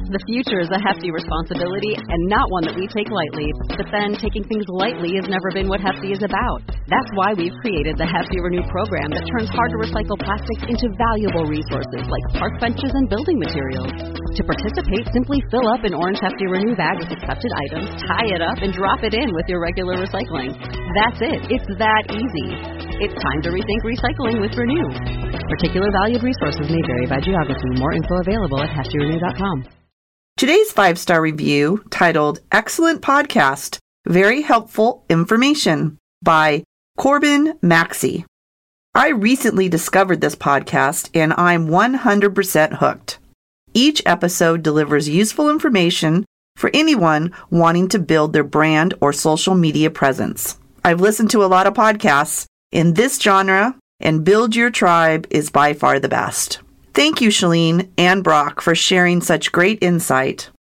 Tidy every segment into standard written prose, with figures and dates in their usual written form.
The future is a hefty responsibility and not one that we take lightly. But then taking things lightly has never been what Hefty is about. That's why we've created the Hefty Renew program that turns hard-to-recycle plastics into valuable resources like park benches and building materials. To participate, simply fill up an orange Hefty Renew bag with accepted items, tie it up, and drop it in with your regular recycling. That's it. It's that easy. It's time to rethink recycling with Renew. Particular valued resources may vary by geography. More info available at heftyrenew.com. Today's 5-star review, titled Excellent Podcast, Very Helpful Information, by Corbin Maxey. I recently discovered this podcast and I'm 100% hooked. Each episode delivers useful information for anyone wanting to build their brand or social media presence. I've listened to a lot of podcasts in this genre, and Build Your Tribe is by far the best. Thank you, Chalene and Brock, for sharing such great insight.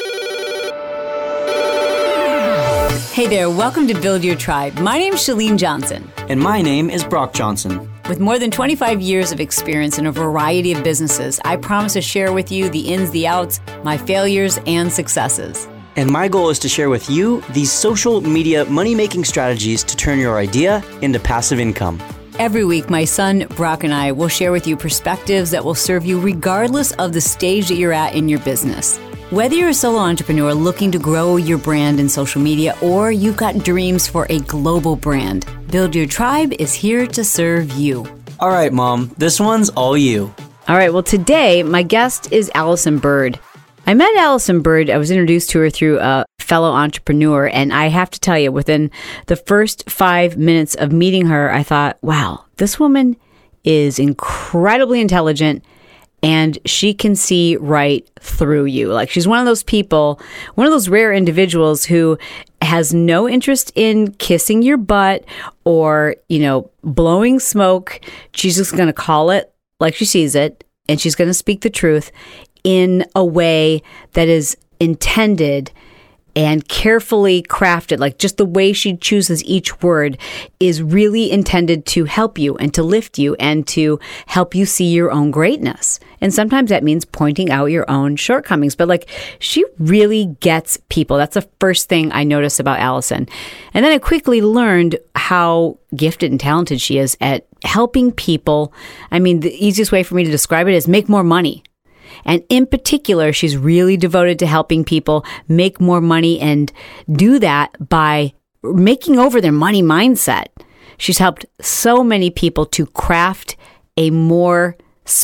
Hey there, welcome to Build Your Tribe. My name's Chalene Johnson. And my name is Brock Johnson. With more than 25 years of experience in a variety of businesses, I promise to share with you the ins, the outs, my failures, and successes. And my goal is to share with you these social media money-making strategies to turn your idea into passive income. Every week, my son, Brock, and I will share with you perspectives that will serve you regardless of the stage that you're at in your business. Whether you're a solo entrepreneur looking to grow your brand in social media or you've got dreams for a global brand, Build Your Tribe is here to serve you. All right, Mom, this one's all you. All right, well, today, my guest is Allison Bird. I met Allison Bird. I was introduced to her through a fellow entrepreneur, and I have to tell you, within the first 5 minutes of meeting her, I thought, wow, this woman is incredibly intelligent, and she can see right through you. Like, she's one of those people, one of those rare individuals who has no interest in kissing your butt or, blowing smoke. She's just going to call it like she sees it, and she's going to speak the truth in a way that is intended and carefully crafted. Like, just the way she chooses each word is really intended to help you and to lift you and to help you see your own greatness. And sometimes that means pointing out your own shortcomings. But she really gets people. That's the first thing I noticed about Allison. And then I quickly learned how gifted and talented she is at helping people. I mean, the easiest way for me to describe it is make more money. And in particular, she's really devoted to helping people make more money and do that by making over their money mindset. She's helped so many people to craft a more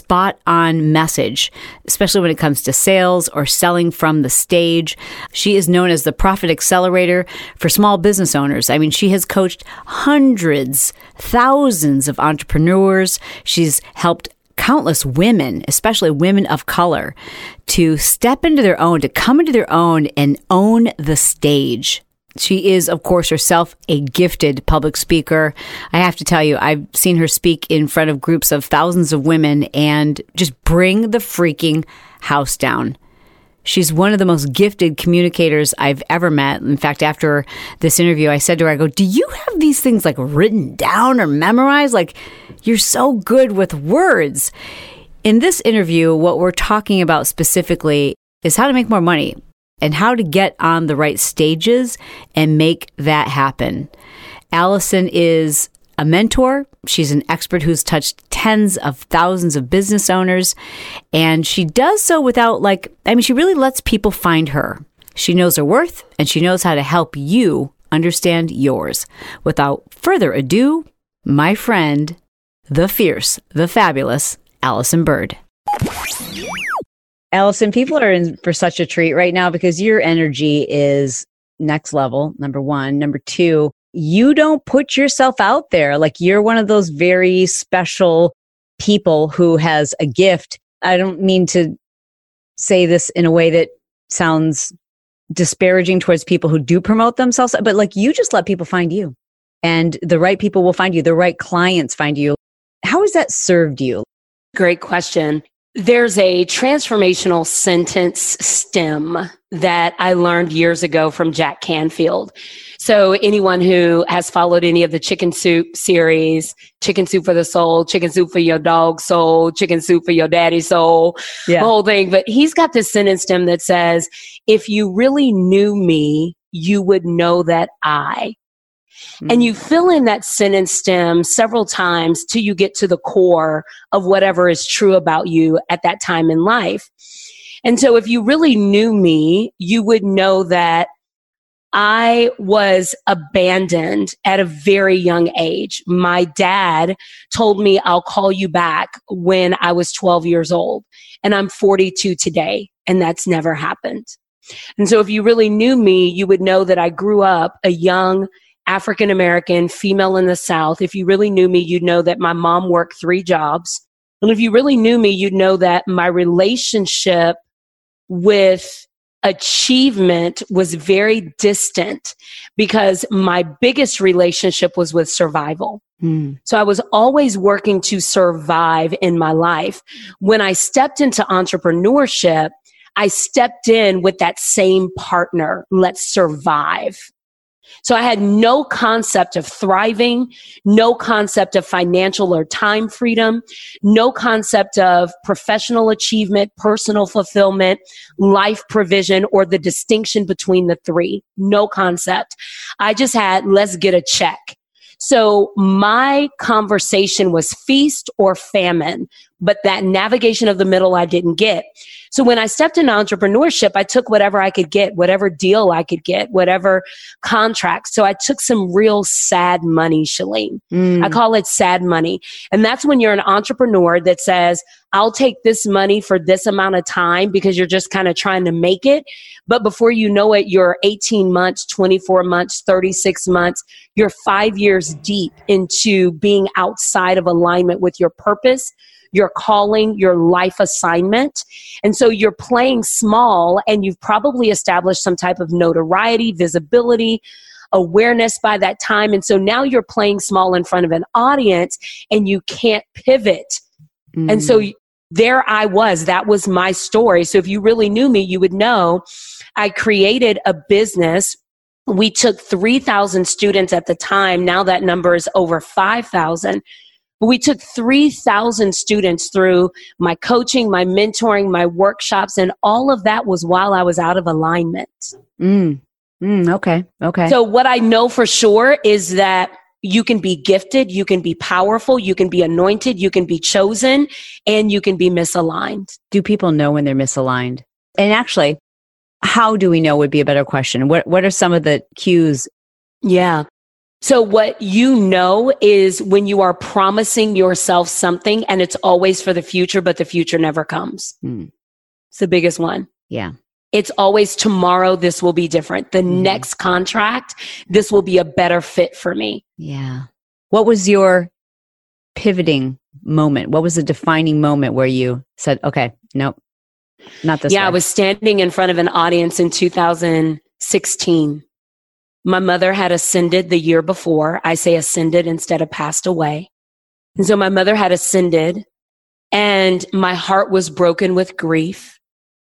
spot-on message, especially when it comes to sales or selling from the stage. She is known as the Profit Accelerator for small business owners. I mean, she has coached hundreds, thousands of entrepreneurs. She's helped countless women, especially women of color, to step into their own, to come into their own and own the stage. She is, of course, herself a gifted public speaker. I have to tell you, I've seen her speak in front of groups of thousands of women and just bring the freaking house down. She's one of the most gifted communicators I've ever met. In fact, after this interview, I said to her, I go, do you have these things written down or memorized? You're so good with words. In this interview, what we're talking about specifically is how to make more money and how to get on the right stages and make that happen. Allison is a mentor. She's an expert who's touched tens of thousands of business owners. And she does so without she really lets people find her. She knows her worth and she knows how to help you understand yours. Without further ado, my friend, the fierce, the fabulous Allison Bird. Allison, people are in for such a treat right now because your energy is next level, number one. Number two, you don't put yourself out there. You're one of those very special people who has a gift. I don't mean to say this in a way that sounds disparaging towards people who do promote themselves, but you just let people find you, and the right people will find you. The right clients find you. How has that served you? Great question. There's a transformational sentence stem that I learned years ago from Jack Canfield. So anyone who has followed any of the Chicken Soup series, Chicken Soup for the Soul, Chicken Soup for your dog soul, Chicken Soup for your daddy soul, the whole thing. But he's got this sentence stem that says, if you really knew me, you would know that I. And you fill in that sentence stem several times till you get to the core of whatever is true about you at that time in life. And so if you really knew me, you would know that I was abandoned at a very young age. My dad told me, I'll call you back when I was 12 years old. And I'm 42 today, and that's never happened. And so if you really knew me, you would know that I grew up a young African-American female in the South. If you really knew me, you'd know that my mom worked 3 jobs. And if you really knew me, you'd know that my relationship with achievement was very distant because my biggest relationship was with survival. So I was always working to survive in my life. When I stepped into entrepreneurship, I stepped in with that same partner. Let's survive. So I had no concept of thriving, no concept of financial or time freedom, no concept of professional achievement, personal fulfillment, life provision, or the distinction between the 3. No concept. I just had, let's get a check. So my conversation was feast or famine, but that navigation of the middle I didn't get. So when I stepped into entrepreneurship, I took whatever I could get, whatever deal I could get, whatever contract. So I took some real sad money, Shalene. I call it sad money. And that's when you're an entrepreneur that says, I'll take this money for this amount of time because you're just kind of trying to make it. But before you know it, you're 18 months, 24 months, 36 months. You're 5 years deep into being outside of alignment with your purpose, your calling, your life assignment. And so you're playing small, and you've probably established some type of notoriety, visibility, awareness by that time. And so now you're playing small in front of an audience and you can't pivot. And so there I was. That was my story. So if you really knew me, you would know I created a business. We took 3,000 students at the time. Now that number is over 5,000. We took 3,000 students through my coaching, my mentoring, my workshops, and all of that was while I was out of alignment. Okay. So what I know for sure is that you can be gifted, you can be powerful, you can be anointed, you can be chosen, and you can be misaligned. Do people know when they're misaligned? And actually, how do we know would be a better question. What are some of the cues? Yeah. So what you know is when you are promising yourself something and it's always for the future, but the future never comes. It's the biggest one. Yeah. It's always tomorrow, this will be different. The next contract, this will be a better fit for me. Yeah. What was your pivoting moment? What was the defining moment where you said, okay, nope, not this way? I was standing in front of an audience in 2016. My mother had ascended the year before. I say ascended instead of passed away. And so my mother had ascended and my heart was broken with grief.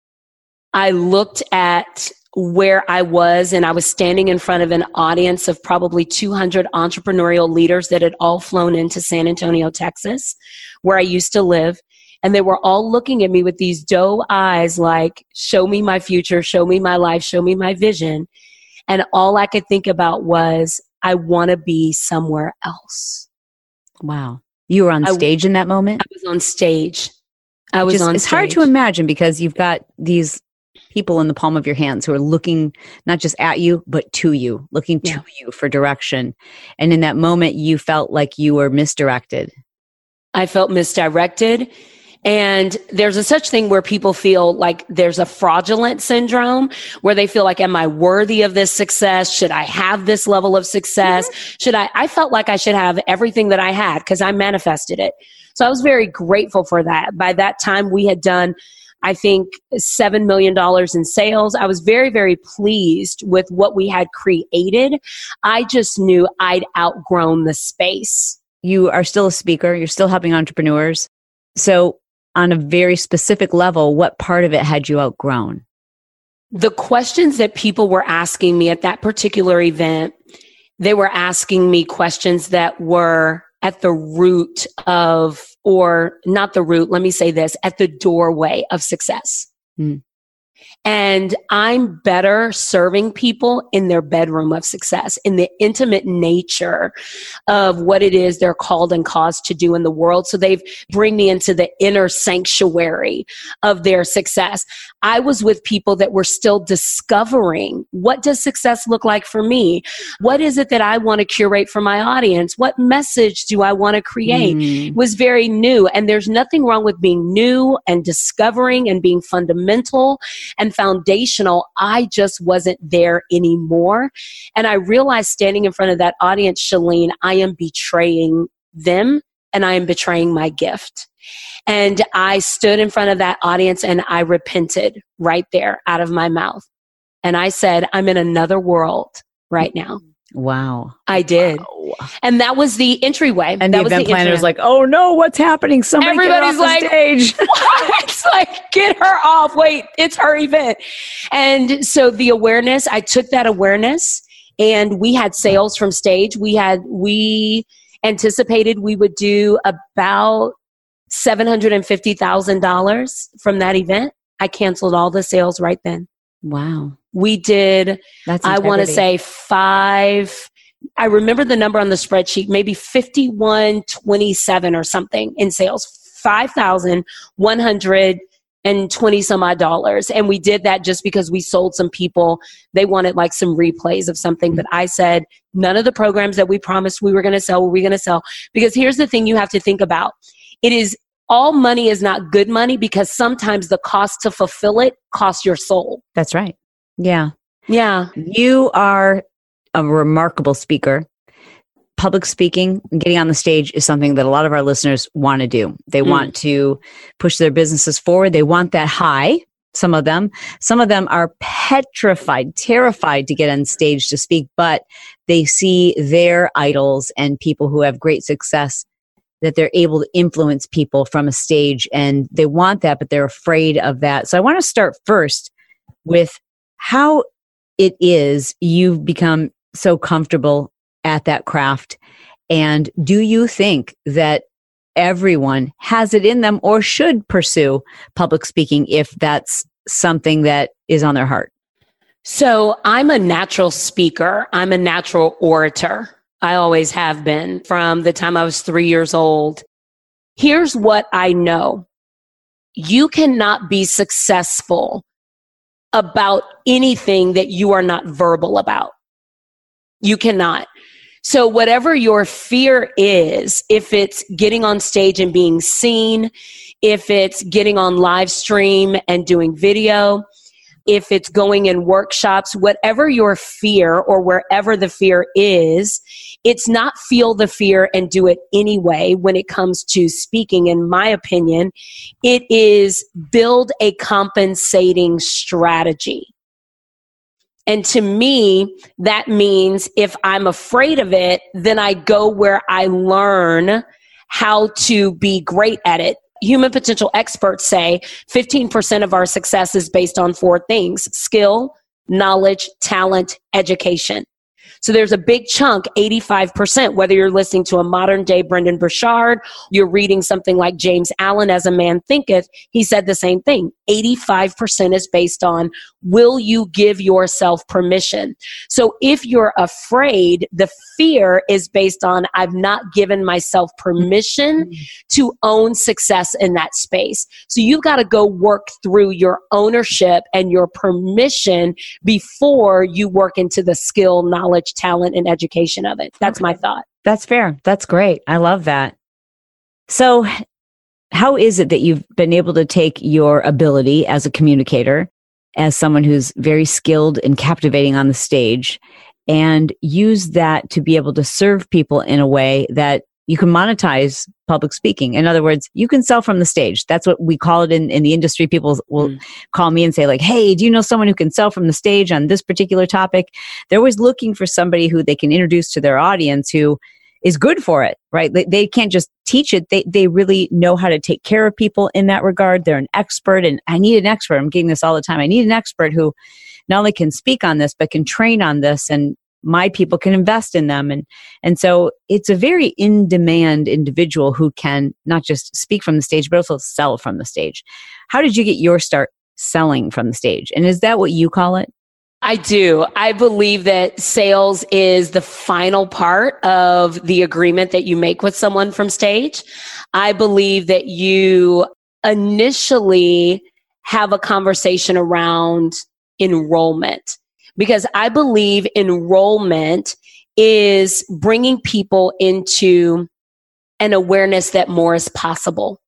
I looked at where I was and I was standing in front of an audience of probably 200 entrepreneurial leaders that had all flown into San Antonio, Texas, where I used to live. And they were all looking at me with these doe eyes like, show me my future, show me my life, show me my vision. And all I could think about was, I want to be somewhere else. Wow. You were on stage in that moment? I was on stage. It's hard to imagine because you've got these people in the palm of your hands who are looking not just at you, but to you, looking to you for direction. And in that moment, you felt like you were misdirected. I felt misdirected. And there's a such thing where people feel like there's a fraudulent syndrome where they feel like, am I worthy of this success? Should I have this level of success? I felt like I should have everything that I had because I manifested it. So I was very grateful for that. By that time, we had done, I think, $7 million in sales. I was very, very pleased with what we had created. I just knew I'd outgrown the space. You are still a speaker. You're still helping entrepreneurs. So on a very specific level, what part of it had you outgrown? The questions that people were asking me at that particular event, they were asking me questions that were at the root of, or not the root, let me say this, at the doorway of success. Mm. And I'm better serving people in their bedroom of success, in the intimate nature of what it is they're called and caused to do in the world. So they bring me into the inner sanctuary of their success. I was with people that were still discovering, what does success look like for me? What is it that I want to curate for my audience? What message do I want to create? It was very new. And there's nothing wrong with being new and discovering and being fundamental and foundational. I just wasn't there anymore. And I realized standing in front of that audience, Chalene, I am betraying them and I am betraying my gift. And I stood in front of that audience and I repented right there out of my mouth. And I said, I'm in another world right now. Wow. I did. Wow. And that was the entryway. And that the event planner was like, oh no, what's happening? Somebody Everybody's get her off the stage. It's like, get her off. Wait, it's her event. And so the awareness, I took that awareness and we had sales from stage. We anticipated we would do about $750,000 from that event. I canceled all the sales right then. Wow. We did, I want to say I remember the number on the spreadsheet, maybe 5127 or something in sales, $5,120 some odd dollars. And we did that just because we sold some people. They wanted like some replays of something. But I said, none of the programs that we promised we were going to sell, were we going to sell? Because here's the thing you have to think about. All money is not good money because sometimes the cost to fulfill it costs your soul. That's right. Yeah. Yeah. You are a remarkable speaker. Public speaking and getting on the stage is something that a lot of our listeners want to do. They want to push their businesses forward. They want that high. Some of them are petrified, terrified to get on stage to speak, but they see their idols and people who have great success that they're able to influence people from a stage, and they want that, but they're afraid of that. So I want to start first with how it is you've become so comfortable at that craft. And do you think that everyone has it in them or should pursue public speaking if that's something that is on their heart? So I'm a natural speaker. I'm a natural orator. I always have been from the time I was 3 years old. Here's what I know. You cannot be successful about anything that you are not verbal about. You cannot. So whatever your fear is, if it's getting on stage and being seen, if it's getting on live stream and doing video, if it's going in workshops, whatever your fear or wherever the fear is, it's not feel the fear and do it anyway when it comes to speaking, in my opinion. It is build a compensating strategy. And to me, that means if I'm afraid of it, then I go where I learn how to be great at it. Human potential experts say 15% of our success is based on 4 things: skill, knowledge, talent, education. So there's a big chunk, 85%, whether you're listening to a modern day Brendan Burchard, you're reading something like James Allen, As a Man Thinketh, he said the same thing. 85% is based on, will you give yourself permission? So if you're afraid, the fear is based on, I've not given myself permission to own success in that space. So you've got to go work through your ownership and your permission before you work into the skill, knowledge, talent, and education of it. That's my thought. That's fair. That's great. I love that. So how is it that you've been able to take your ability as a communicator, as someone who's very skilled and captivating on the stage, and use that to be able to serve people in a way that you can monetize public speaking? In other words, you can sell from the stage. That's what we call it in the industry. People will call me and say like, hey, do you know someone who can sell from the stage on this particular topic? They're always looking for somebody who they can introduce to their audience who is good for it, right? They can't just teach it. They really know how to take care of people in that regard. They're an expert, and I need an expert. I'm getting this all the time. I need an expert who not only can speak on this, but can train on this, and my people can invest in them. And so it's a very in-demand individual who can not just speak from the stage, but also sell from the stage. How did you get your start selling from the stage? And is that what you call it? I do. I believe that sales is the final part of the agreement that you make with someone from stage. I believe that you initially have a conversation around enrollment, because I believe enrollment is bringing people into an awareness that more is possible.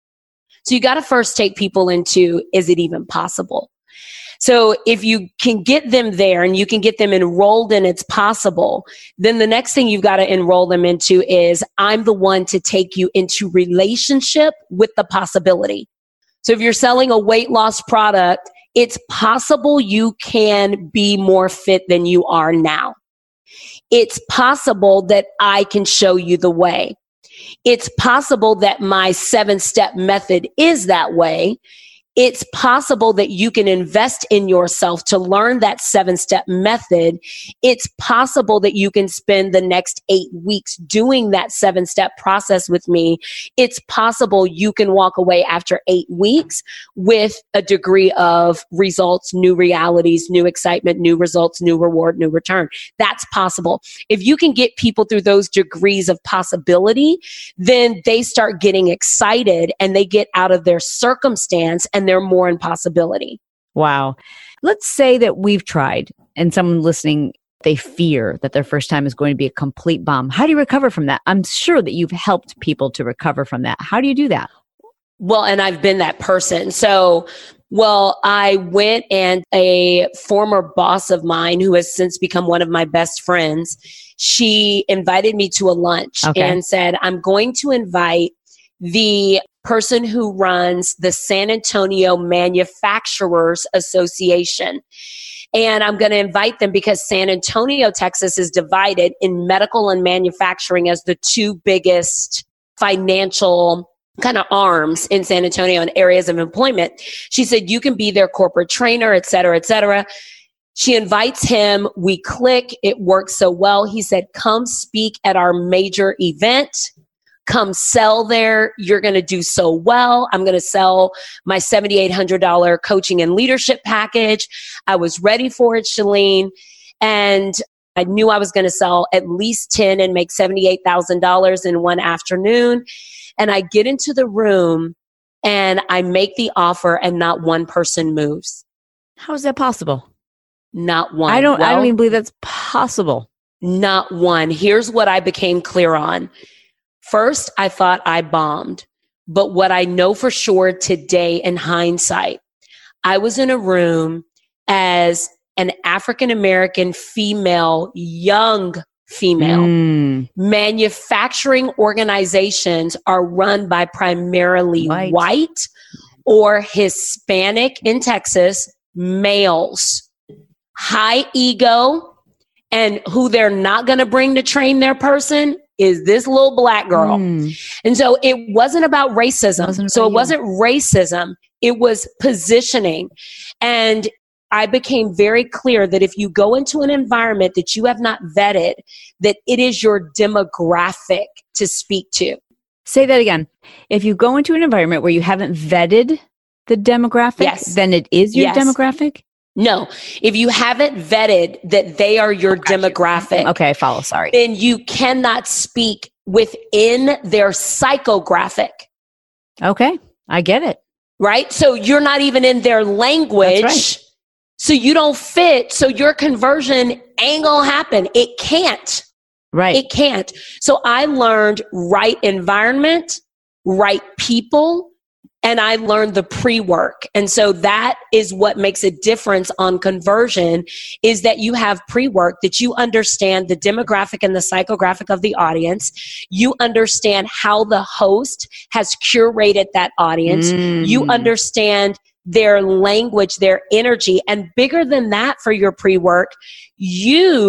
So you got to first take people into, is it even possible? So if you can get them there and you can get them enrolled in it's possible, then the next thing you've got to enroll them into is, I'm the one to take you into relationship with the possibility. So if you're selling a weight loss product, it's possible you can be more fit than you are now. It's possible that I can show you the way. It's possible that my 7-step method is that way. It's possible that you can invest in yourself to learn that 7-step method. It's possible that you can spend the next 8 weeks doing that 7-step process with me. It's possible you can walk away after 8 weeks with a degree of results, new realities, new excitement, new results, new reward, new return. That's possible. If you can get people through those degrees of possibility, then they start getting excited and they get out of their circumstance and they're more in possibility. Wow. Let's say that we've tried and someone listening, they fear that their first time is going to be a complete bomb. How do you recover from that? I'm sure that you've helped people to recover from that. How do you do that? Well, and I've been that person. So, I went, and a former boss of mine who has since become one of my best friends, she invited me to a lunch and said, I'm going to invite the person who runs the San Antonio Manufacturers Association. And I'm going to invite them because San Antonio, Texas is divided in medical and manufacturing as the two biggest financial kind of arms in San Antonio and areas of employment. She said, you can be their corporate trainer, et cetera, et cetera. She invites him. We click. It works so well. He said, come speak at our major event. Come sell there. You're going to do so well. I'm going to sell my $7,800 coaching and leadership package. I was ready for it, Chalene. And I knew I was going to sell at least 10 and make $78,000 in one afternoon. And I get into the room and I make the offer and not one person moves. How is that possible? Not one. I don't even believe that's possible. Not one. Here's what I became clear on. First, I thought I bombed. But what I know for sure today in hindsight, I was in a room as an African-American female, young female. Manufacturing organizations are run by primarily white or Hispanic in Texas males. High ego, and who they're not going to bring to train their person is this little black girl. And so it wasn't about racism. It wasn't racism. It was positioning. And I became very clear that if you go into an environment that you have not vetted, that it is your demographic to speak to. Say that again. If you go into an environment where you haven't vetted the demographic, then it is your demographic? No. If you haven't vetted that they are your demographic. Okay, I follow. Sorry. Then you cannot speak within their psychographic. Okay, I get it. Right? So you're not even in their language. That's right. So you don't fit. So your conversion ain't gonna happen. It can't. Right. It can't. So I learned right environment, right people, and I learned the pre-work. And so that is what makes a difference on conversion, is that you have pre-work, that you understand the demographic and the psychographic of the audience. You understand how the host has curated that audience. You understand their language, their energy. And bigger than that for your pre-work, you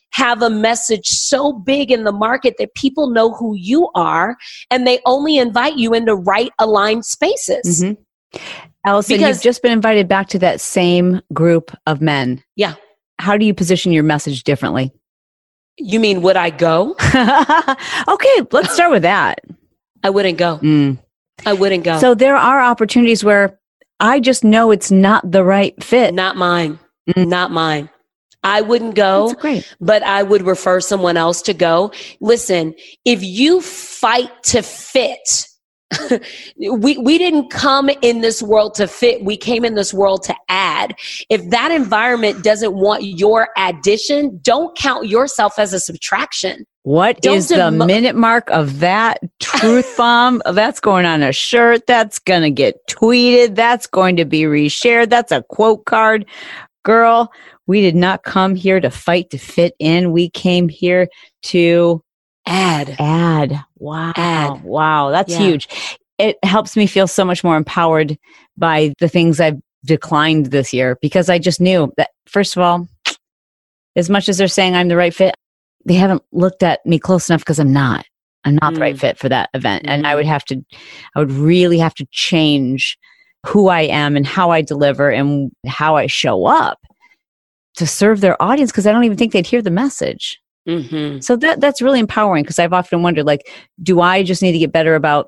have a message so big in the market that people know who you are and they only invite you into right aligned spaces. Mm-hmm. Allison, you've just been invited back to that same group of men. Yeah. How do you position your message differently? You mean, would I go? Okay, let's start with that. I wouldn't go. I wouldn't go. So there are opportunities where I just know it's not the right fit. Not mine. Not mine. I wouldn't go. That's great. But I would refer someone else to go. Listen, if you fight to fit, we didn't come in this world to fit. We came in this world to add. If that environment doesn't want your addition, don't count yourself as a subtraction. What is the minute mark of that truth bomb? That's going on a shirt. That's going to get tweeted. That's going to be reshared. That's a quote card. Girl, we did not come here to fight to fit in. We came here to add. Wow. Add. Wow. That's huge. It helps me feel so much more empowered by the things I've declined this year, because I just knew that, first of all, as much as they're saying I'm the right fit, they haven't looked at me close enough, because I'm not the right fit for that event. And I would really have to change who I am and how I deliver and how I show up to serve their audience, because I don't even think they'd hear the message. Mm-hmm. So that's really empowering, because I've often wondered, like, do I just need to get better about,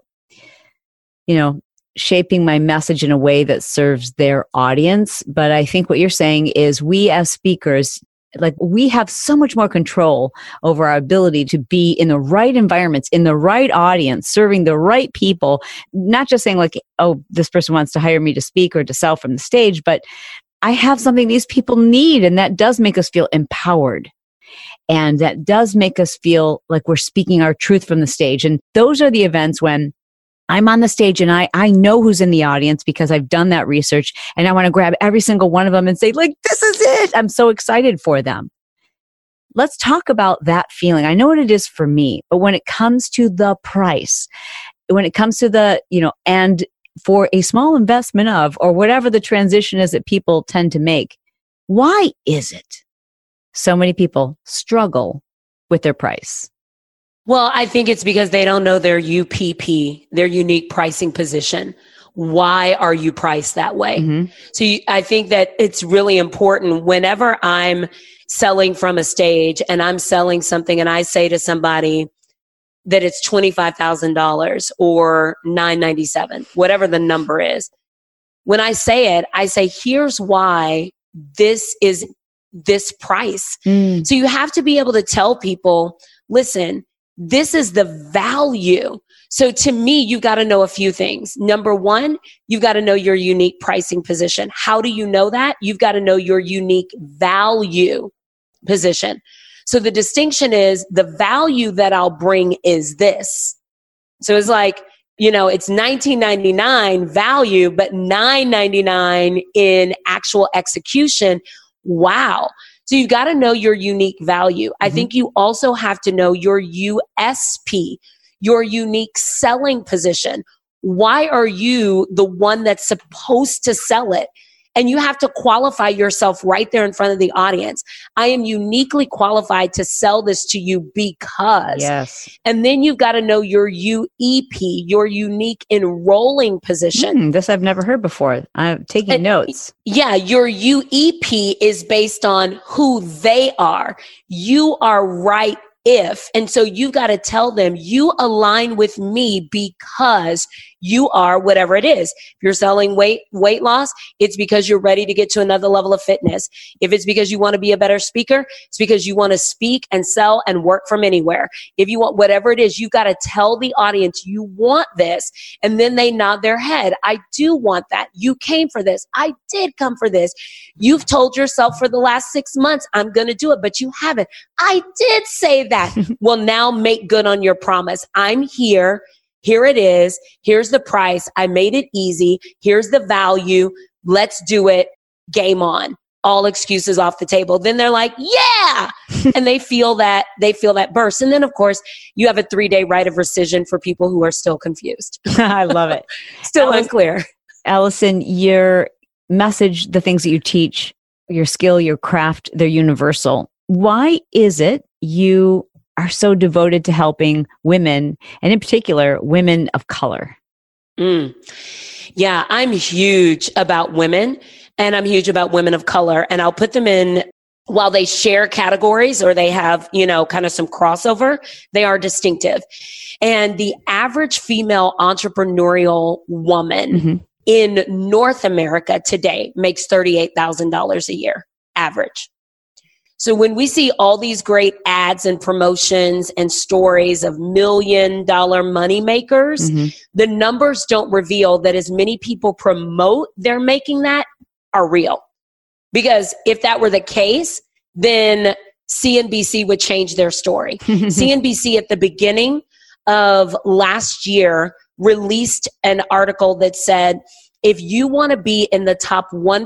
shaping my message in a way that serves their audience? But I think what you're saying is, we as speakers, like, we have so much more control over our ability to be in the right environments, in the right audience, serving the right people, not just saying like, oh, this person wants to hire me to speak or to sell from the stage, but I have something these people need. And that does make us feel empowered. And that does make us feel like we're speaking our truth from the stage. And those are the events when I'm on the stage and I know who's in the audience, because I've done that research, and I want to grab every single one of them and say, like, this is it. I'm so excited for them. Let's talk about that feeling. I know what it is for me, but when it comes to the price, when it comes to the, and for a small investment of, or whatever the transition is that people tend to make, why is it so many people struggle with their price? Well, I think it's because they don't know their UPP, their unique pricing position. Why are you priced that way? Mm-hmm. So I think that it's really important whenever I'm selling from a stage and I'm selling something and I say to somebody that it's $25,000 or $997, whatever the number is. When I say it, I say, here's why this is this price. So you have to be able to tell people, listen, this is the value. So to me, you've got to know a few things. Number one, you've got to know your unique pricing position. How do you know that? You've got to know your unique value position. So the distinction is, the value that I'll bring is this. So it's like, it's $19.99 value, but $9.99 in actual execution. Wow. So you've got to know your unique value. Mm-hmm. I think you also have to know your USP, your unique selling position. Why are you the one that's supposed to sell it? And you have to qualify yourself right there in front of the audience. I am uniquely qualified to sell this to you because. Yes. And then you've got to know your UEP, your unique enrolling position. This I've never heard before. I'm taking notes. Yeah, your UEP is based on who they are. You are right if. And so you've got to tell them, you align with me because you are whatever it is. If you're selling weight loss, it's because you're ready to get to another level of fitness. If it's because you want to be a better speaker, it's because you want to speak and sell and work from anywhere. If you want whatever it is, you got to tell the audience you want this, and then they nod their head. I do want that. You came for this. I did come for this. You've told yourself for the last 6 months, I'm going to do it, but you haven't. I did say that. Well, now make good on your promise. I'm here. Here it is. Here's the price. I made it easy. Here's the value. Let's do it. Game on. All excuses off the table. Then they're like, yeah. And they feel that burst. And then of course you have a 3-day right of rescission for people who are still confused. I love it. Still unclear. Allison, your message, the things that you teach, your skill, your craft, they're universal. Why is it you are so devoted to helping women, and in particular, women of color? Yeah, I'm huge about women, and I'm huge about women of color. And I'll put them in, while they share categories or they have, kind of some crossover, they are distinctive. And the average female entrepreneurial woman in North America today makes $38,000 a year, average. So when we see all these great ads and promotions and stories of $1 million money makers, the numbers don't reveal that as many people promote they're making that are real. Because if that were the case, then CNBC would change their story. CNBC at the beginning of last year released an article that said, if you want to be in the top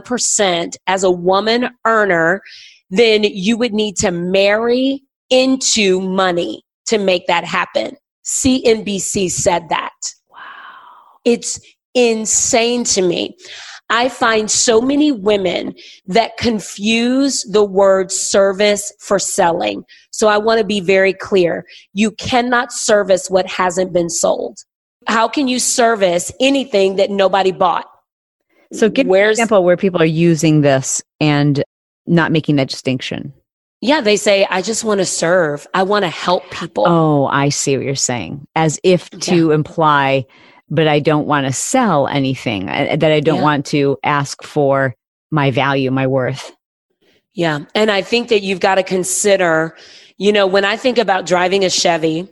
1% as a woman earner, then you would need to marry into money to make that happen. CNBC said that. Wow. It's insane to me. I find so many women that confuse the word service for selling. So I want to be very clear. You cannot service what hasn't been sold. How can you service anything that nobody bought? So give me an example where people are using this and not making that distinction. Yeah, they say, I just want to serve. I want to help people. Oh, I see what you're saying. As if to imply, but I don't want to sell anything, that I don't want to ask for my value, my worth. Yeah. And I think that you've got to consider, when I think about driving a Chevy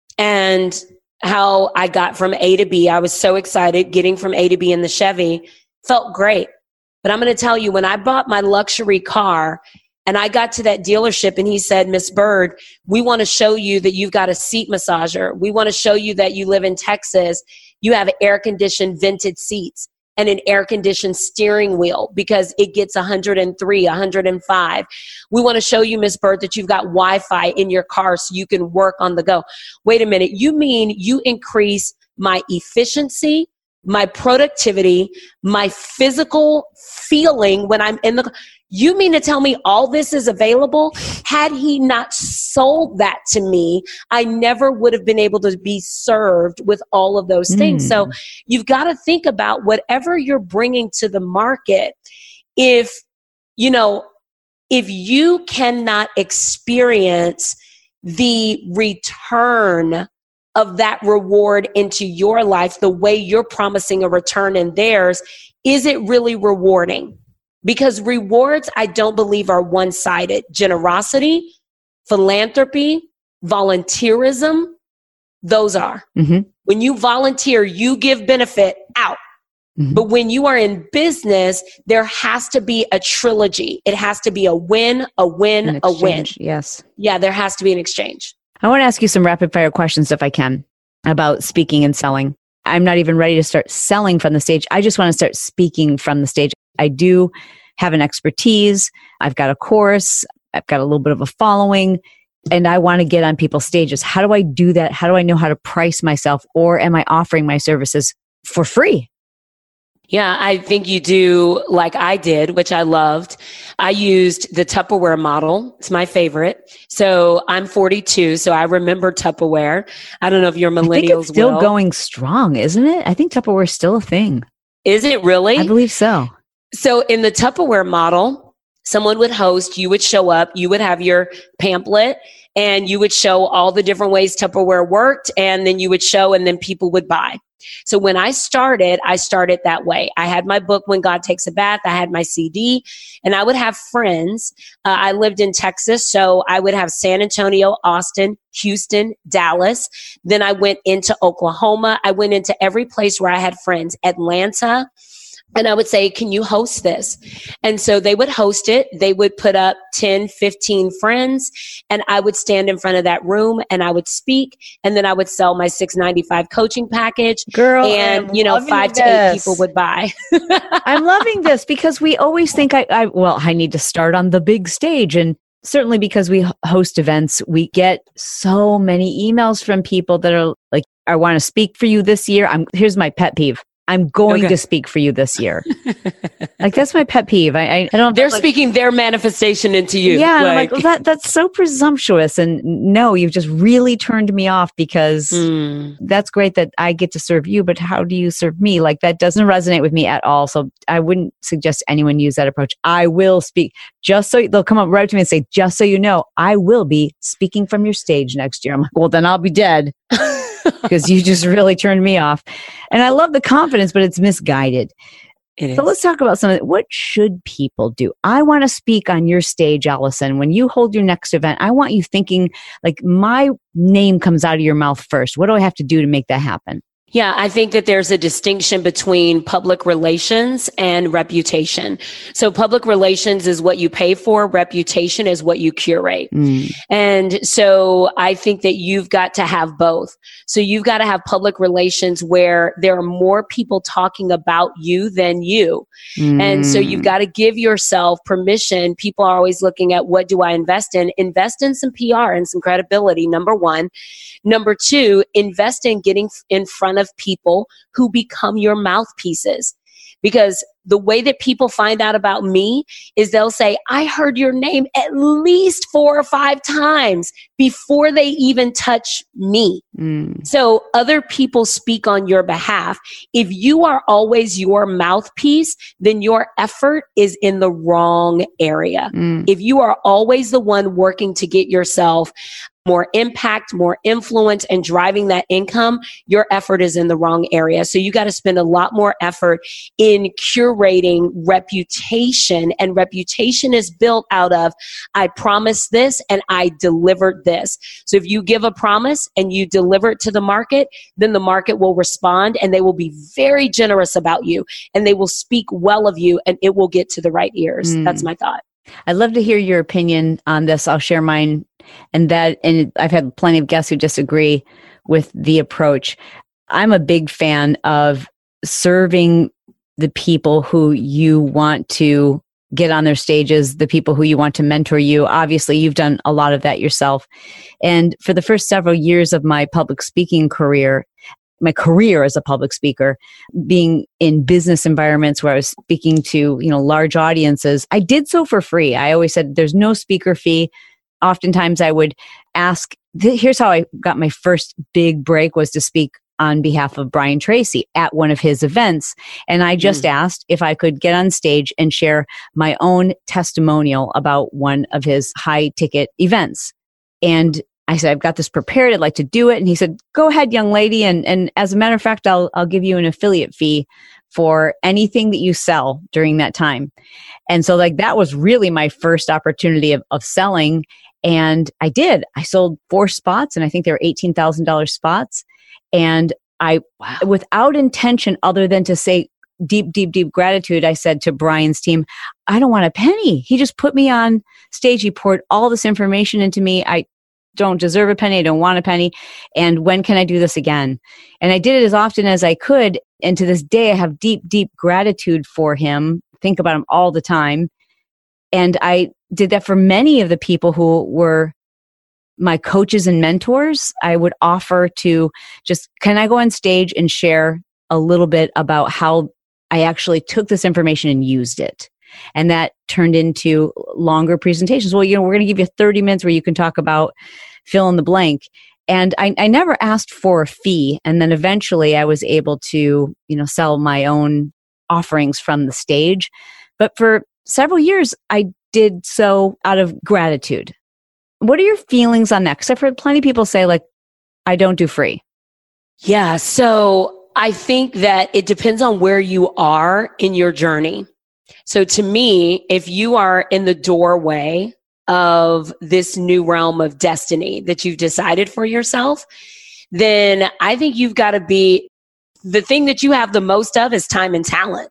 and how I got from A to B, I was so excited getting from A to B in the Chevy, felt great. But I'm going to tell you, when I bought my luxury car and I got to that dealership and he said, Miss Bird, we want to show you that you've got a seat massager. We want to show you that you live in Texas. You have air-conditioned vented seats and an air-conditioned steering wheel because it gets 103, 105. We want to show you, Miss Bird, that you've got Wi-Fi in your car so you can work on the go. Wait a minute. You mean you increase my efficiency, my productivity, my physical feeling when I'm in the car? You mean to tell me all this is available? Had he not sold that to me, I never would have been able to be served with all of those things. So you've got to think about whatever you're bringing to the market. If you cannot experience the return of that reward into your life the way you're promising a return in theirs, is it really rewarding? Because rewards, I don't believe, are one-sided. Generosity, philanthropy, volunteerism, those are. When you volunteer, you give benefit out. But when you are in business, there has to be a trilogy. It has to be a win, a win, a win. Yes. Yeah, there has to be an exchange. I want to ask you some rapid fire questions, if I can, about speaking and selling. I'm not even ready to start selling from the stage. I just want to start speaking from the stage. I do have an expertise. I've got a course. I've got a little bit of a following, and I want to get on people's stages. How do I do that? How do I know how to price myself? Or am I offering my services for free? Yeah, I think you do like I did, which I loved. I used the Tupperware model. It's my favorite. So I'm 42, so I remember Tupperware. I don't know if you're millennials. I think it's still going strong, isn't it? I think Tupperware is still a thing. Is it really? I believe so. So in the Tupperware model, someone would host, you would show up, you would have your pamphlet, and you would show all the different ways Tupperware worked, and then you would show, and then people would buy. So when I started that way. I had my book, When God Takes a Bath. I had my CD, and I would have friends. I lived in Texas, so I would have San Antonio, Austin, Houston, Dallas. Then I went into Oklahoma. I went into every place where I had friends, Atlanta. And I would say, can you host this? And so they would host it. They would put up 10, 15 friends, and I would stand in front of that room and I would speak. And then I would sell my $695 coaching package. Girl, and 5 to 8 people would buy. I'm loving this because we always think I need to start on the big stage. And certainly because we host events, we get so many emails from people that are like, I want to speak for you this year. Here's my pet peeve. I'm going to speak for you this year. Like, that's my pet peeve. I don't. They're speaking their manifestation into you. Yeah, and I'm like, well, that's so presumptuous. And no, you've just really turned me off, because that's great that I get to serve you, but how do you serve me? Like, that doesn't resonate with me at all. So I wouldn't suggest anyone use that approach. I will speak, just so they'll come up right up to me and say, just so you know, I will be speaking from your stage next year. I'm like, well, then I'll be dead. Because you just really turned me off. And I love the confidence, but it's misguided. So let's talk about what should people do? I want to speak on your stage, Allison. When you hold your next event, I want you thinking like my name comes out of your mouth first. What do I have to do to make that happen? Yeah, I think that there's a distinction between public relations and reputation. So public relations is what you pay for. Reputation is what you curate. And so I think that you've got to have both. So you've got to have public relations where there are more people talking about you than you. And so you've got to give yourself permission. People are always looking at, what do I invest in? Invest in some PR and some credibility, number one. Number two, invest in getting in front of people who become your mouthpieces. Because the way that people find out about me is they'll say, I heard your name at least 4 or 5 times before they even touch me. So other people speak on your behalf. If you are always your mouthpiece, then your effort is in the wrong area. If you are always the one working to get yourself more impact, more influence, and driving that income, your effort is in the wrong area. So you got to spend a lot more effort in curating reputation. And reputation is built out of, I promised this and I delivered this. So if you give a promise and you deliver it to the market, then the market will respond and they will be very generous about you and they will speak well of you and it will get to the right ears. That's my thought. I'd love to hear your opinion on this. I'll share mine. And I've had plenty of guests who disagree with the approach. I'm a big fan of serving the people who you want to get on their stages, the people who you want to mentor you. Obviously, you've done a lot of that yourself. And for the first several years of my public speaking career, my career as a public speaker, being in business environments where I was speaking to, large audiences, I did so for free. I always said there's no speaker fee. Oftentimes I would ask, here's how I got my first big break, was to speak on behalf of Brian Tracy at one of his events. And I just asked if I could get on stage and share my own testimonial about one of his high ticket events. And I said, I've got this prepared. I'd like to do it. And he said, go ahead, young lady. And as a matter of fact, I'll give you an affiliate fee for anything that you sell during that time. And so that was really my first opportunity of selling. And I did. I sold 4 spots and I think they were $18,000 spots. And without intention other than to say deep, deep, deep gratitude, I said to Brian's team, I don't want a penny. He just put me on stage. He poured all this information into me. I don't deserve a penny. I don't want a penny. And when can I do this again? And I did it as often as I could. And to this day, I have deep, deep gratitude for him. Think about him all the time. And I did that for many of the people who were my coaches and mentors. I would offer to can I go on stage and share a little bit about how I actually took this information and used it? And that turned into longer presentations. Well, we're going to give you 30 minutes where you can talk about fill in the blank. And I never asked for a fee. And then eventually I was able to, sell my own offerings from the stage. But for several years, I did so out of gratitude. What are your feelings on that? Because I've heard plenty of people say, I don't do free. Yeah. So I think that it depends on where you are in your journey. So to me, if you are in the doorway of this new realm of destiny that you've decided for yourself, then I think you've got to the thing that you have the most of is time and talent.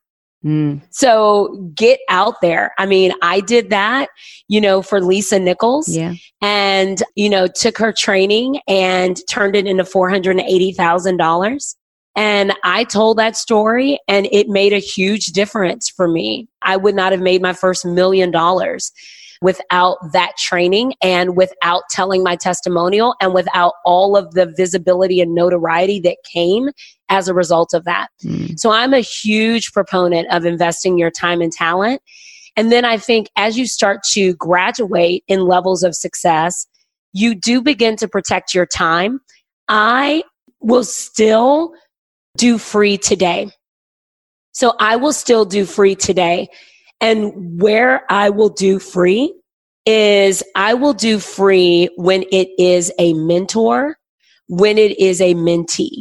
So get out there. I mean, I did that, for Lisa Nichols and, took her training and turned it into $480,000. And I told that story and it made a huge difference for me. I would not have made my first $1 million. without that training and without telling my testimonial and without all of the visibility and notoriety that came as a result of that. So I'm a huge proponent of investing your time and talent. And then I think as you start to graduate in levels of success, you do begin to protect your time. I will still do free today. So I will still do free today. And where I will do free is I will do free when it is a mentor, when it is a mentee.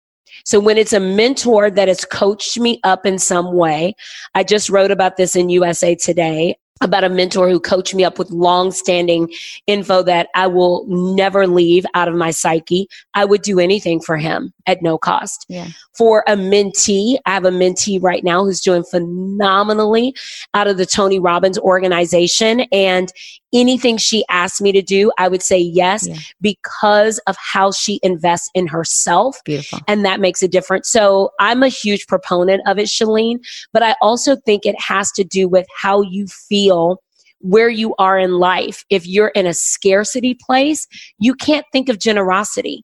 So when it's a mentor that has coached me up in some way, I just wrote about this in USA Today, about a mentor who coached me up with long-standing info that I will never leave out of my psyche. I would do anything for him at no cost. Yeah. For a mentee, I have a mentee right now who's doing phenomenally out of the Tony Robbins organization. And anything she asked me to do, I would say yes, because of how she invests in herself. Beautiful. And that makes a difference. So I'm a huge proponent of it, Chalene, but I also think it has to do with how you feel where you are in life. If you're in a scarcity place, you can't think of generosity.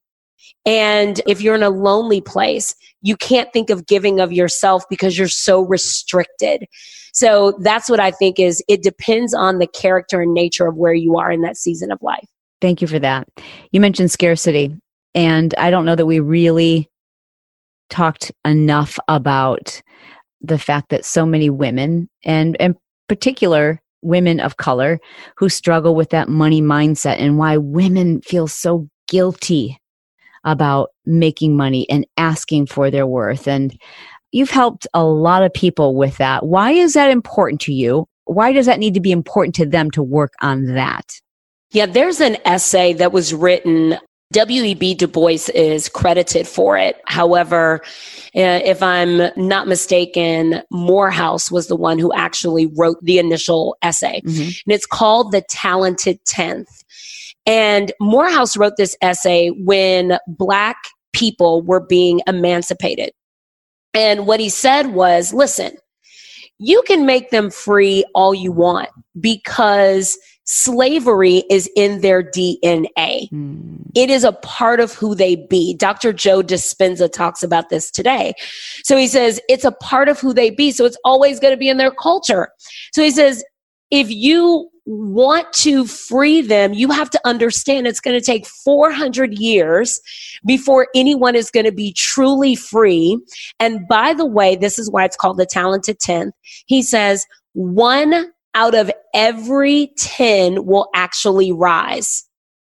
And if you're in a lonely place, you can't think of giving of yourself because you're so restricted. So that's what I think is, it depends on the character and nature of where you are in that season of life. Thank you for that. You mentioned scarcity, and I don't know that we really talked enough about the fact that so many women, and in particular women of color, who struggle with that money mindset, and why women feel so guilty about making money and asking for their worth. And you've helped a lot of people with that. Why is that important to you? Why does that need to be important to them to work on that? Yeah, there's an essay that was written. W.E.B. Du Bois is credited for it. However, if I'm not mistaken, Morehouse was the one who actually wrote the initial essay. And it's called The Talented 10th. And Morehouse wrote this essay when Black people were being emancipated. And what he said was, listen, you can make them free all you want because slavery is in their DNA. It is a part of who they be. Dr. Joe Dispenza talks about this today. So he says, it's a part of who they be. So it's always going to be in their culture. So he says, if you want to free them, you have to understand it's going to take 400 years before anyone is going to be truly free. And by the way, this is why it's called the Talented 10th. He says, 1 out of every 10 will actually rise.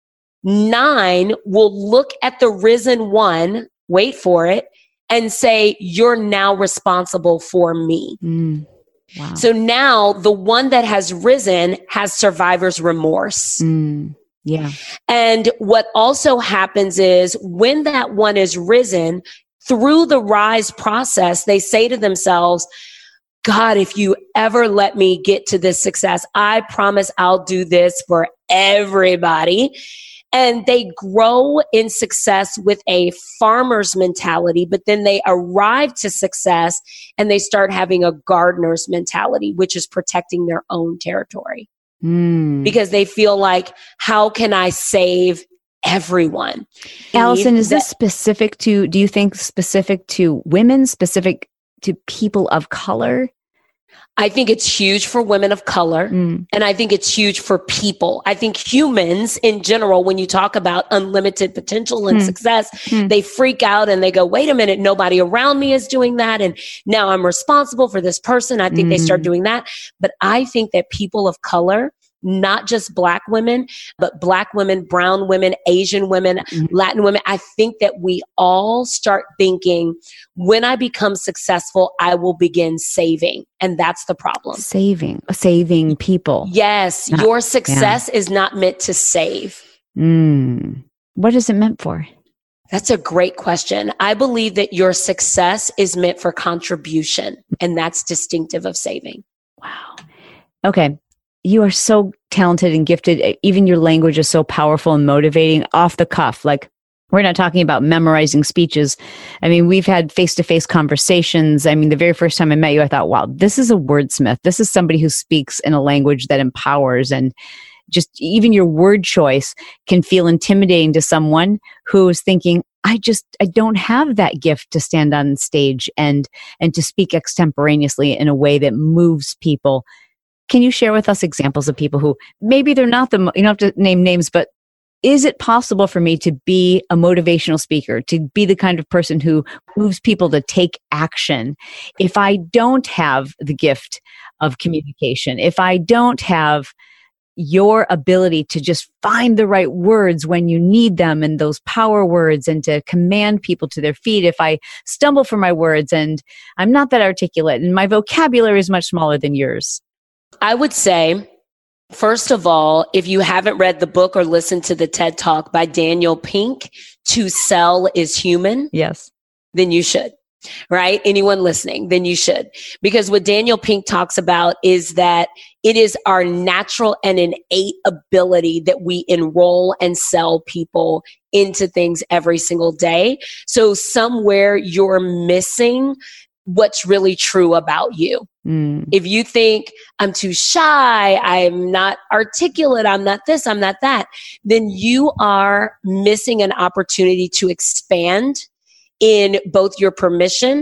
9 will look at the risen one, wait for it, and say, you're now responsible for me. Wow. So now the one that has risen has survivor's remorse. Yeah. And what also happens is when that one is risen, through the rise process, they say to themselves, God, if you ever let me get to this success, I promise I'll do this for everybody. And they grow in success with a farmer's mentality, but then they arrive to success and they start having a gardener's mentality, which is protecting their own territory. Because they feel like, how can I save everyone? Allison, is this specific to, do you think specific to women, specific to people of color? I think it's huge for women of color, and I think it's huge for people. I think humans in general, when you talk about unlimited potential and success, they freak out and they go, wait a minute, nobody around me is doing that. And now I'm responsible for this person. I think they start doing that. But I think that people of color, not just Black women, but Black women, brown women, Asian women, Latin women. I think that we all start thinking, when I become successful, I will begin saving. And that's the problem. Saving people. Yes. Your success is not meant to save. What is it meant for? That's a great question. I believe that your success is meant for contribution, and that's distinctive of saving. Wow. Okay. You are so talented and gifted. Even your language is so powerful and motivating, off the cuff. Like, We're not talking about memorizing speeches. I mean, we've had face-to-face conversations. I mean, the very first time I met you, I thought, wow, this is a wordsmith. This is somebody who speaks in a language that empowers, and just even your word choice can feel intimidating to someone who is thinking, I don't have that gift to stand on stage and to speak extemporaneously in a way that moves people. Can you share with us examples of people who maybe they're not you don't have to name names, but is it possible for me to be a motivational speaker, to be the kind of person who moves people to take action if I don't have the gift of communication, if I don't have your ability to just find the right words when you need them and those power words and to command people to their feet, if I stumble for my words and I'm not that articulate and my vocabulary is much smaller than yours? I would say, first of all, if you haven't read the book or listened to the TED Talk by Daniel Pink, To Sell is Human, yes, then you should, right? Anyone listening, then you should. Because what Daniel Pink talks about is that it is our natural and innate ability that we enroll and sell people into things every single day. So somewhere you're missing what's really true about you. If you think I'm too shy, I'm not articulate, I'm not this, I'm not that, then you are missing an opportunity to expand in both your permission,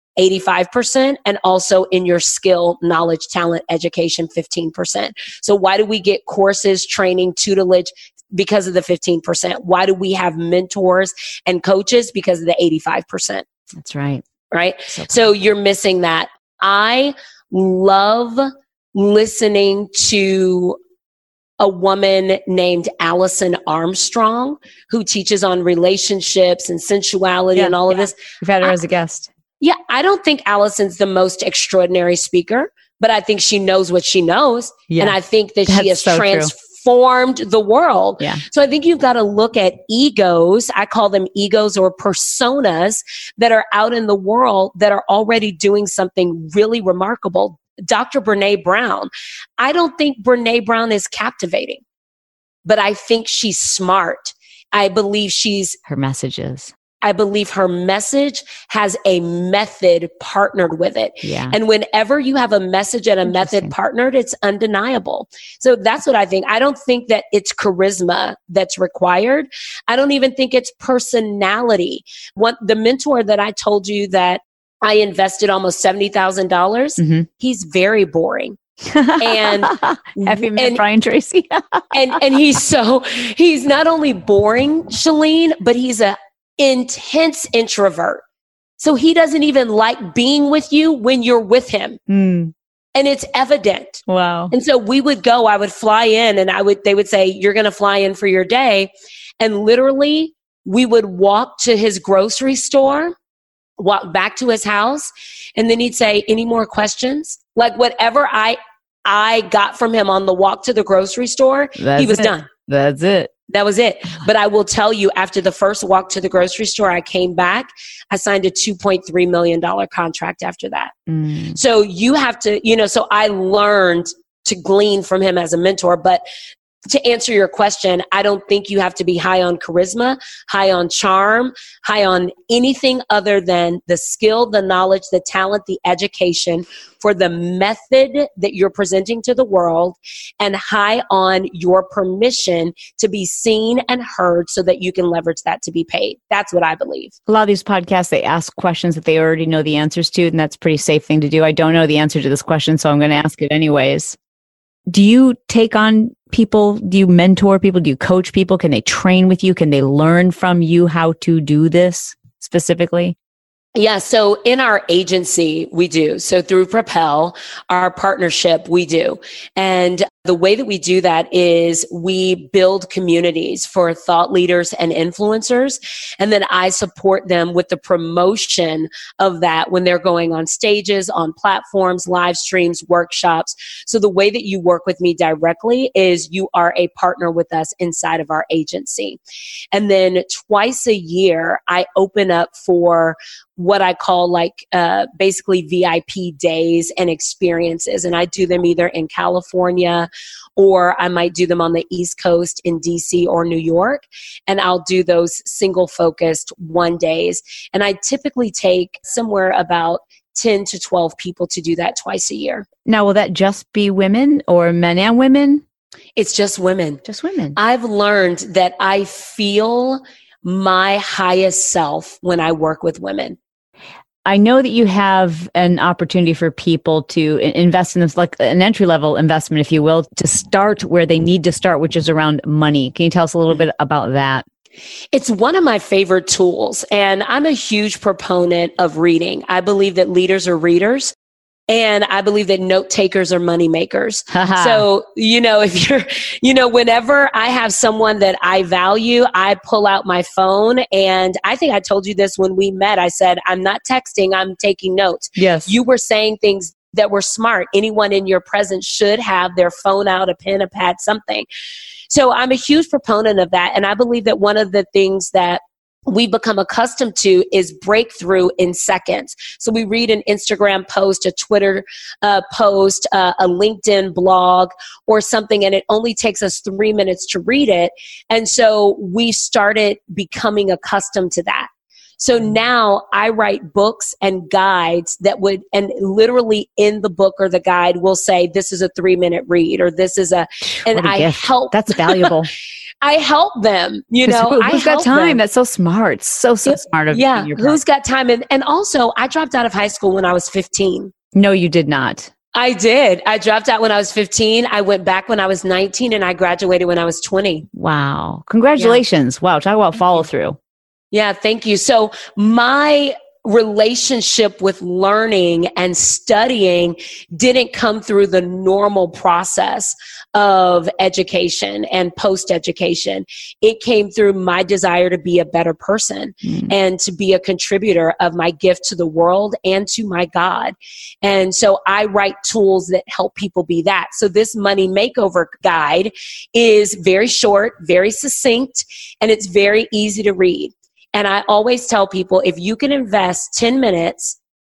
85%, and also in your skill, knowledge, talent, education, 15%. So why do we get courses, training, tutelage? Because of the 15%. Why do we have mentors and coaches? Because of the 85%. That's right. Right? So you're missing that. I love listening to a woman named Allison Armstrong, who teaches on relationships and sensuality and all of this. We've had her as a guest. Yeah, I don't think Allison's the most extraordinary speaker, but I think she knows what she knows. Yeah. And I think that she has transformed the world. Yeah. So I think you've got to look at egos. I call them egos or personas that are out in the world that are already doing something really remarkable. Dr. Brené Brown. I don't think Brené Brown is captivating, but I think she's smart. I believe her messages. I believe her message has a method partnered with it. Yeah. And whenever you have a message and a method partnered, it's undeniable. So that's what I think. I don't think that it's charisma that's required. I don't even think it's personality. The mentor that I told you that I invested almost $70,000, he's very boring. And have you met Brian Tracy? and he's not only boring, Chalene, but he's a intense introvert. So he doesn't even like being with you when you're with him. And it's evident. Wow. And so I would fly in and they would say, you're going to fly in for your day. And literally we would walk to his grocery store, walk back to his house. And then he'd say, any more questions? Like whatever I got from him on the walk to the grocery store, he was done. That's it. That was it. But I will tell you, after the first walk to the grocery store, I came back, I signed a $2.3 million contract after that. So you have to, so I learned to glean from him as a mentor. But to answer your question, I don't think you have to be high on charisma, high on charm, high on anything other than the skill, the knowledge, the talent, the education for the method that you're presenting to the world, and high on your permission to be seen and heard so that you can leverage that to be paid. That's what I believe. A lot of these podcasts, they ask questions that they already know the answers to, and that's a pretty safe thing to do. I don't know the answer to this question, so I'm going to ask it anyways. Do you take on people? Do you mentor people? Do you coach people? Can they train with you? Can they learn from you how to do this specifically? Yeah. So in our agency, we do. So through Propel, our partnership, we do. And the way that we do that is we build communities for thought leaders and influencers. And then I support them with the promotion of that when they're going on stages, on platforms, live streams, workshops. So the way that you work with me directly is you are a partner with us inside of our agency. And then twice a year, I open up for what I call basically VIP days and experiences. And I do them either in California, or I might do them on the East Coast in DC or New York. And I'll do those single focused 1 days. And I typically take somewhere about 10 to 12 people to do that twice a year. Now, will that just be women or men and women? It's just women. Just women. I've learned that I feel my highest self when I work with women. I know that you have an opportunity for people to invest in this, like an entry-level investment, if you will, to start where they need to start, which is around money. Can you tell us a little bit about that? It's one of my favorite tools, and I'm a huge proponent of reading. I believe that leaders are readers, and I believe that note takers are money makers. So, if you're, whenever I have someone that I value, I pull out my phone, and I think I told you this when we met. I said, I'm not texting, I'm taking notes. Yes. You were saying things that were smart. Anyone in your presence should have their phone out, a pen, a pad, something. So I'm a huge proponent of that. And I believe that one of the things that we become accustomed to is breakthrough in seconds. So we read an Instagram post, a Twitter post, a LinkedIn blog or something, and it only takes us 3 minutes to read it. And so we started becoming accustomed to that. So now I write books and guides and literally in the book or the guide will say, this is a 3-minute read, or this is and I help. That's valuable. I help them, Who's got time? Them. That's so smart. So smart of you. Who's got time? And also I dropped out of high school when I was 15. No, you did not. I did. I dropped out when I was 15. I went back when I was 19 and I graduated when I was 20. Wow. Congratulations. Yeah. Wow. Talk about follow through. Yeah, thank you. So my relationship with learning and studying didn't come through the normal process of education and post-education. It came through my desire to be a better person and to be a contributor of my gift to the world and to my God. And so I write tools that help people be that. So this money makeover guide is very short, very succinct, and it's very easy to read. And I always tell people, if you can invest 10 minutes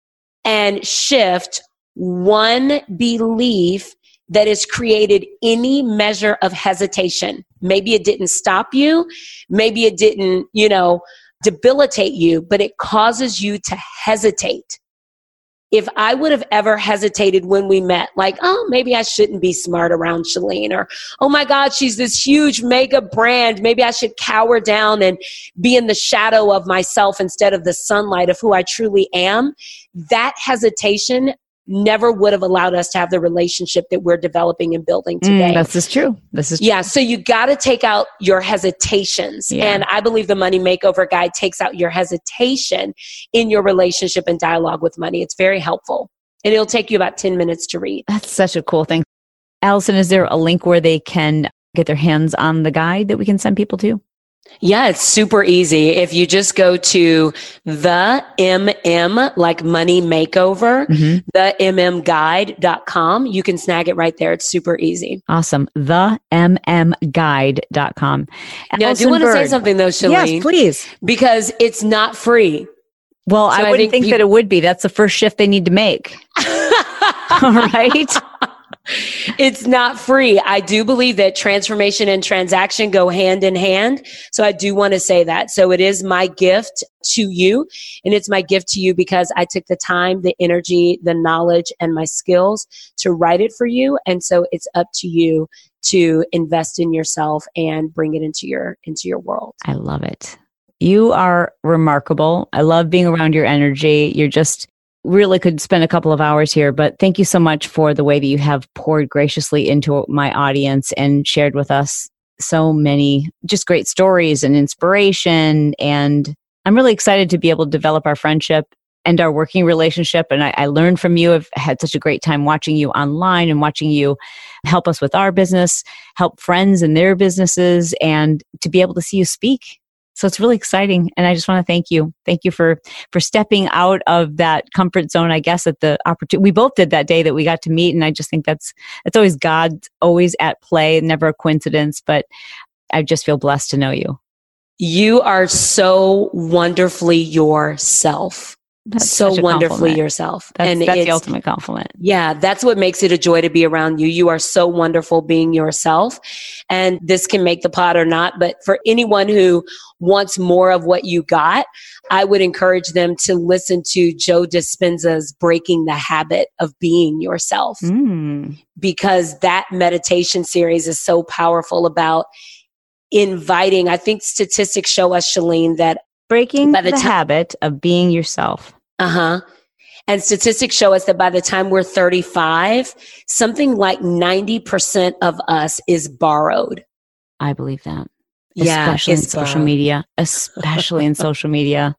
and shift one belief that has created any measure of hesitation, maybe it didn't stop you, maybe it didn't, debilitate you, but it causes you to hesitate. If I would have ever hesitated when we met, like, oh, maybe I shouldn't be smart around Chalene, or, oh my God, she's this huge mega brand. Maybe I should cower down and be in the shadow of myself instead of the sunlight of who I truly am. That hesitation never would have allowed us to have the relationship that we're developing and building today. This is true. Yeah. So you got to take out your hesitations. Yeah. And I believe the Money Makeover Guide takes out your hesitation in your relationship and dialogue with money. It's very helpful. And it'll take you about 10 minutes to read. That's such a cool thing. Allison, is there a link where they can get their hands on the guide that we can send people to? Yeah, it's super easy. If you just go to the like Money Makeover, the mmguide.com, you can snag it right there. It's super easy. Awesome. The mmguide.com. Now, I do want to say something though, Chalene. Yes, please. Because it's not free. Well, so I wouldn't think that it would be. That's the first shift they need to make. All right. It's not free. I do believe that transformation and transaction go hand in hand. So I do want to say that. So it is my gift to you. And it's my gift to you because I took the time, the energy, the knowledge, and my skills to write it for you. And so it's up to you to invest in yourself and bring it into your world. I love it. You are remarkable. I love being around your energy. You're just really could spend a couple of hours here, but thank you so much for the way that you have poured graciously into my audience and shared with us so many just great stories and inspiration. And I'm really excited to be able to develop our friendship and our working relationship. And I learned from you. I've had such a great time watching you online and watching you help us with our business, help friends in their businesses, and to be able to see you speak. So it's really exciting. And I just want to thank you. Thank you for stepping out of that comfort zone, I guess, at the opportunity. We both did that day that we got to meet. And I just think that's always God, always at play, never a coincidence. But I just feel blessed to know you. You are so wonderfully yourself. That's so such a wonderfully compliment. yourself. That's the it's ultimate compliment. Yeah, that's what makes it a joy to be around you. You are so wonderful being yourself. And this can make the pot or not. But for anyone who wants more of what you got, I would encourage them to listen to Joe Dispenza's Breaking the Habit of Being Yourself, because that meditation series is so powerful about inviting. I think statistics show us, Chalene, that Breaking the habit of being yourself. And statistics show us that by the time we're 35, something like 90% of us is borrowed. I believe that. Yeah, Especially in social media. Especially in social media.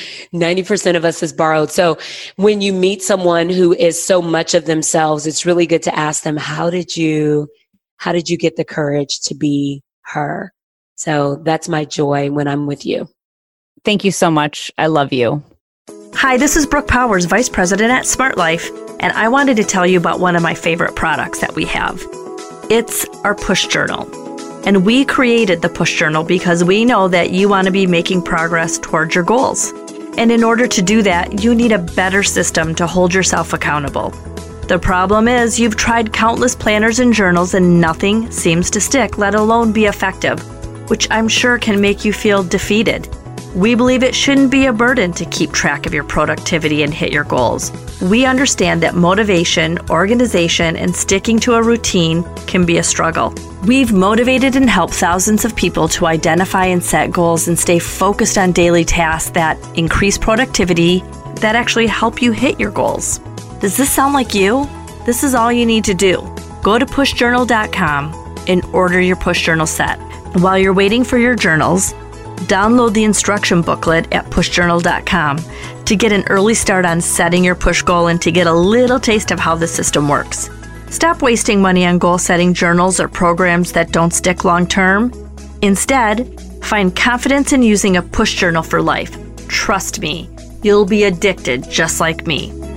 90% of us is borrowed. So when you meet someone who is so much of themselves, it's really good to ask them, how did you get the courage to be her? So that's my joy when I'm with you. Thank you so much. I love you. Hi, this is Brooke Powers, Vice President at Smart Life, and I wanted to tell you about one of my favorite products that we have. It's our Push Journal. And we created the Push Journal because we know that you want to be making progress towards your goals. And in order to do that, you need a better system to hold yourself accountable. The problem is you've tried countless planners and journals and nothing seems to stick, let alone be effective, which I'm sure can make you feel defeated. We believe it shouldn't be a burden to keep track of your productivity and hit your goals. We understand that motivation, organization, and sticking to a routine can be a struggle. We've motivated and helped thousands of people to identify and set goals and stay focused on daily tasks that increase productivity, that actually help you hit your goals. Does this sound like you? This is all you need to do. Go to pushjournal.com and order your Push Journal set. While you're waiting for your journals, download the instruction booklet at pushjournal.com to get an early start on setting your push goal and to get a little taste of how the system works. Stop wasting money on goal-setting journals or programs that don't stick long-term. Instead, find confidence in using a Push Journal for life. Trust me, you'll be addicted just like me.